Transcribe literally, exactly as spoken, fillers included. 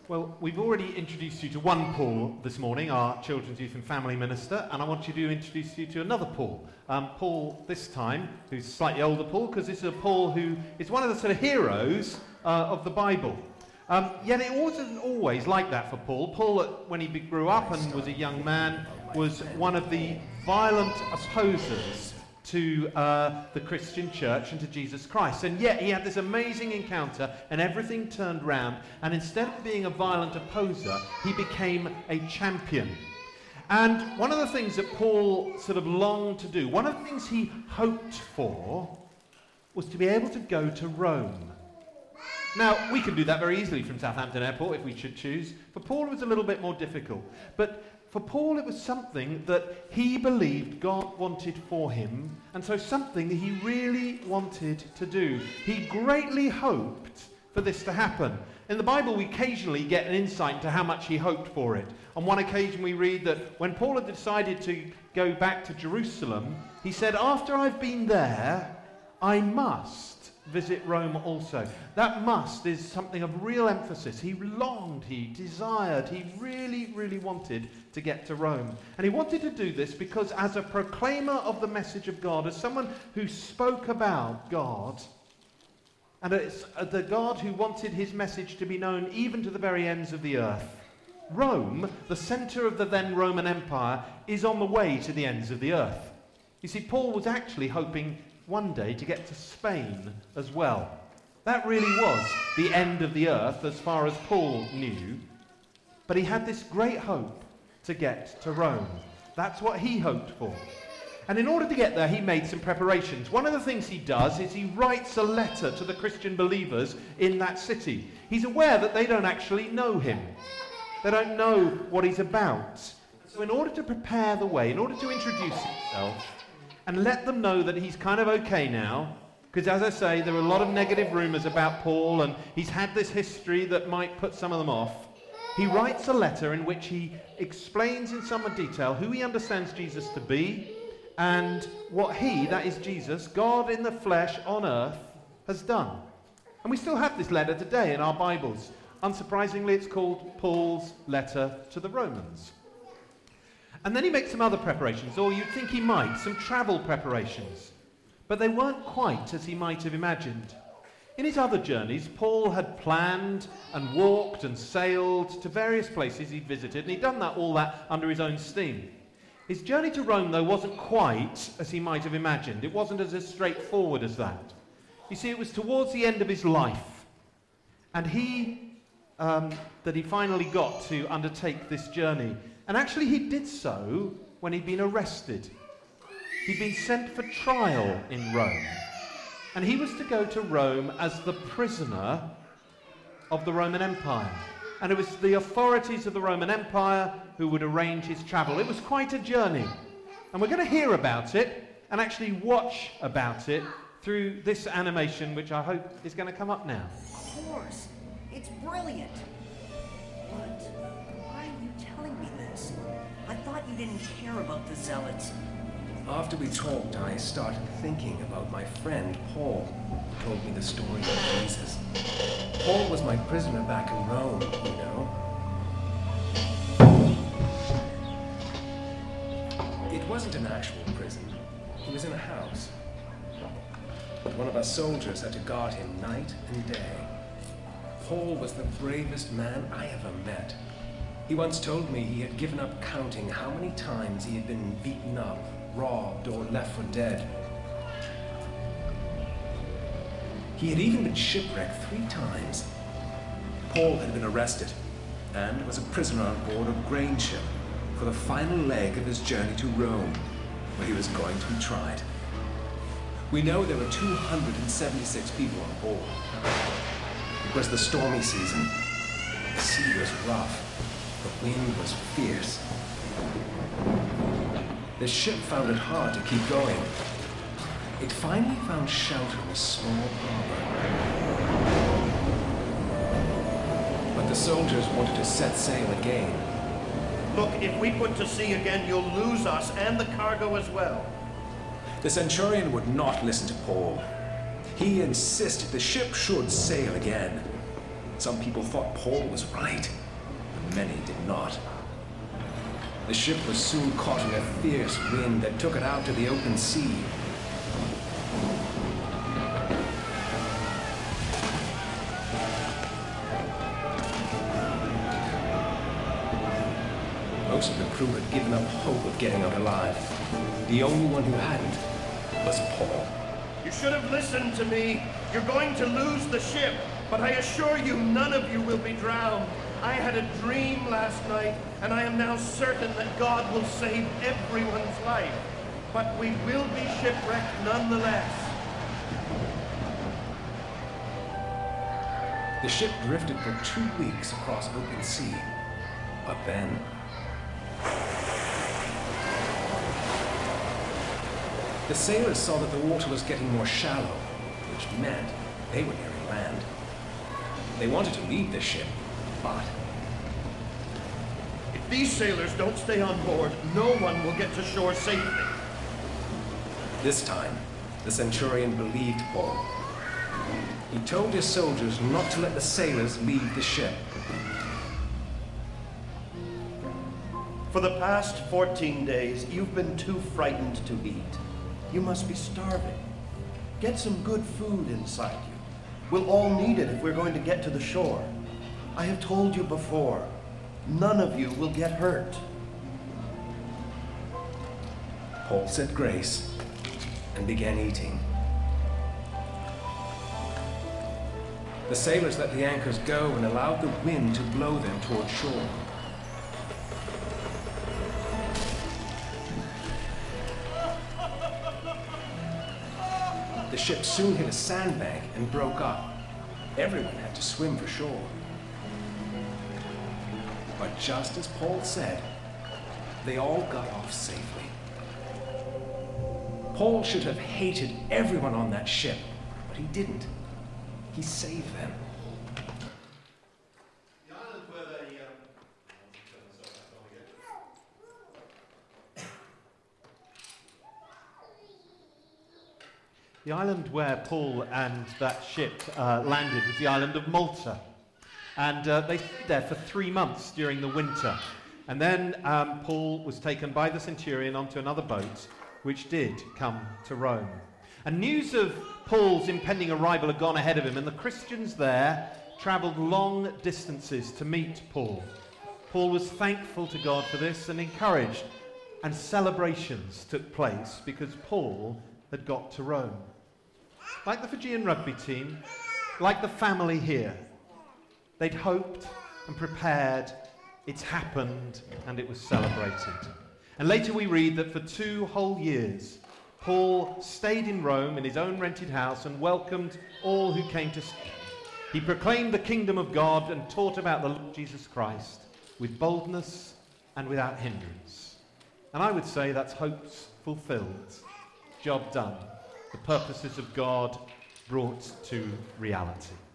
Well, we've already introduced you to one Paul this morning, our Children's Youth and Family Minister, and I want you to introduce you to another Paul. Um, Paul, this time, who's a slightly older Paul, because this is a Paul who is one of the sort of heroes uh, of the Bible. Um, yet it wasn't always like that for Paul. Paul, when he grew up and was a young man, was one of the violent opposers to uh, the Christian church and to Jesus Christ. And yet he had this amazing encounter and everything turned round, and instead of being a violent opposer, he became a champion. And one of the things that Paul sort of longed to do, one of the things he hoped for, was to be able to go to Rome. Now, we can do that very easily from Southampton Airport if we should choose. For Paul it was a little bit more difficult. But for Paul, it was something that he believed God wanted for him, and so something that he really wanted to do. He greatly hoped for this to happen. In the Bible, we occasionally get an insight into how much he hoped for it. On one occasion, we read that when Paul had decided to go back to Jerusalem, he said, "After I've been there, I must visit Rome also." That must is something of real emphasis. He longed, he desired, he really, really wanted to get to Rome. And he wanted to do this because as a proclaimer of the message of God, as someone who spoke about God, and it's the God who wanted his message to be known even to the very ends of the earth, Rome, the centre of the then Roman Empire, is on the way to the ends of the earth. You see, Paul was actually hoping one day to get to Spain as well. That really was the end of the earth as far as Paul knew. But he had this great hope to get to Rome. That's what he hoped for. And in order to get there, he made some preparations. One of the things he does is he writes a letter to the Christian believers in that city. He's aware that they don't actually know him. They don't know what he's about. So in order to prepare the way, in order to introduce himself, and let them know that he's kind of okay now, because as I say, there are a lot of negative rumours about Paul, and he's had this history that might put some of them off. He writes a letter in which he explains in some detail who he understands Jesus to be, and what he, that is Jesus, God in the flesh on earth, has done. And we still have this letter today in our Bibles. Unsurprisingly, it's called Paul's letter to the Romans. And then he makes some other preparations, or you'd think he might, some travel preparations. But they weren't quite as he might have imagined. In his other journeys, Paul had planned and walked and sailed to various places he'd visited, and he'd done that all that under his own steam. His journey to Rome, though, wasn't quite as he might have imagined. It wasn't as, as straightforward as that. You see, it was towards the end of his life, and he, um, that he finally got to undertake this journey. And actually he did so when he'd been arrested. He'd been sent for trial in Rome. And he was to go to Rome as the prisoner of the Roman Empire. And it was the authorities of the Roman Empire who would arrange his travel. It was quite a journey. And we're going to hear about it and actually watch about it through this animation, which I hope is going to come up now. Of course. It's brilliant. But why are you telling me this? I thought you didn't care about the Zealots. After we talked, I started thinking about my friend, Paul, who told me the story of Jesus. Paul was my prisoner back in Rome, you know. It wasn't an actual prison. He was in a house. But one of our soldiers had to guard him night and day. Paul was the bravest man I ever met. He once told me he had given up counting how many times he had been beaten up, robbed, or left for dead. He had even been shipwrecked three times. Paul had been arrested and was a prisoner on board a grain ship for the final leg of his journey to Rome, where he was going to be tried. We know there were two hundred seventy-six people on board. It was the stormy season. The sea was rough. The wind was fierce. The ship found it hard to keep going. It finally found shelter in a small harbor. But the soldiers wanted to set sail again. Look, if we put to sea again, you'll lose us and the cargo as well. The centurion would not listen to Paul. He insisted the ship should sail again. Some people thought Paul was right, but many did not. The ship was soon caught in a fierce wind that took it out to the open sea. Most of the crew had given up hope of getting out alive. The only one who hadn't was Paul. You should have listened to me. You're going to lose the ship, but I assure you none of you will be drowned. I had a dream last night, and I am now certain that God will save everyone's life. But we will be shipwrecked nonetheless. The ship drifted for two weeks across open sea. But then... the sailors saw that the water was getting more shallow, which meant they were nearing land. They wanted to leave the ship, but... if these sailors don't stay on board, no one will get to shore safely. This time, the centurion believed Paul. He told his soldiers not to let the sailors leave the ship. For the past fourteen days, you've been too frightened to eat. You must be starving. Get some good food inside you. We'll all need it if we're going to get to the shore. I have told you before, none of you will get hurt. Paul said grace and began eating. The sailors let the anchors go and allowed the wind to blow them toward shore. The ship soon hit a sandbank and broke up. Everyone had to swim for shore. But just as Paul said, they all got off safely. Paul should have hated everyone on that ship, but he didn't. He saved them. The island where they, um, the island where Paul and that ship uh, landed was the island of Malta. And uh, they stayed there for three months during the winter. And then um, Paul was taken by the centurion onto another boat, which did come to Rome. And news of Paul's impending arrival had gone ahead of him, and the Christians there travelled long distances to meet Paul. Paul was thankful to God for this and encouraged, and celebrations took place because Paul had got to Rome. Like the Fijian rugby team, like the family here, they'd hoped and prepared, it's happened, and it was celebrated. And later we read that for two whole years, Paul stayed in Rome in his own rented house and welcomed all who came to see him. He proclaimed the kingdom of God and taught about the Lord Jesus Christ with boldness and without hindrance. And I would say that's hopes fulfilled, job done, the purposes of God brought to reality.